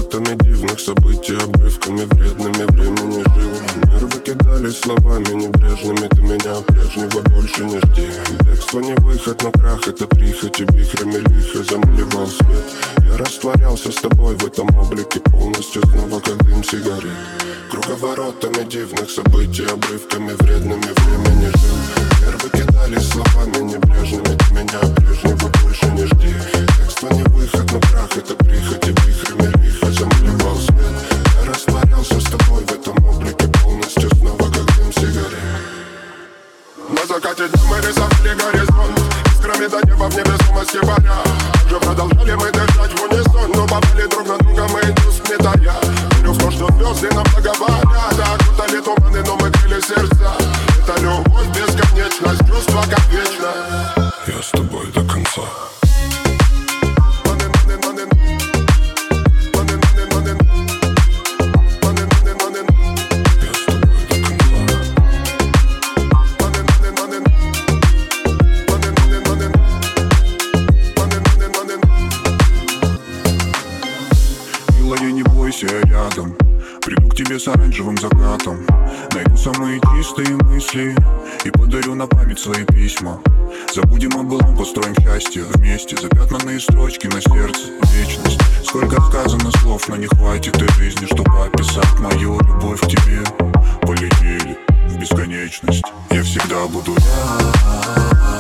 Круговоротами дивных событий, обрывками вредными времени жил. Нервы кидали словами небрежными, ты меня прежнего больше не жди. Бегство не выход, но крах — это прихоть, и вихрями лихо замалевал свет. Я растворялся с тобой в этом облике полностью, снова как дым сигарет. Круговоротами дивных событий, обрывками вредными времени жил. Нервы кидали словами небрежными, ты меня прежнего больше не жди. Бегство не выход, но крах — это прихоть, и вихрями лихо замалевал свет. Я растворялся с тобой в этом облике полностью, снова как дым сигарет. На закате дня мы рисовали горизонт, искрами до неба в невесомости паря. Уже продолжали мы дышать в унисон, но попали друг на друга мы не сметая. Верю в то, что звезды нам благоволят, окутали туманы, но мы крыли сердца. Это любовь, бесконечность, чувство как вечно. Я с тобой до конца. Не бойся, я рядом. Приду к тебе с оранжевым закатом. Найду самые чистые мысли и подарю на память свои письма. Забудем о былом, построим счастье вместе. Запятнанные строчки на сердце, вечность. Сколько сказано слов, но не хватит и жизни, чтобы описать мою любовь к тебе. Полетели в бесконечность. Я всегда буду рядом.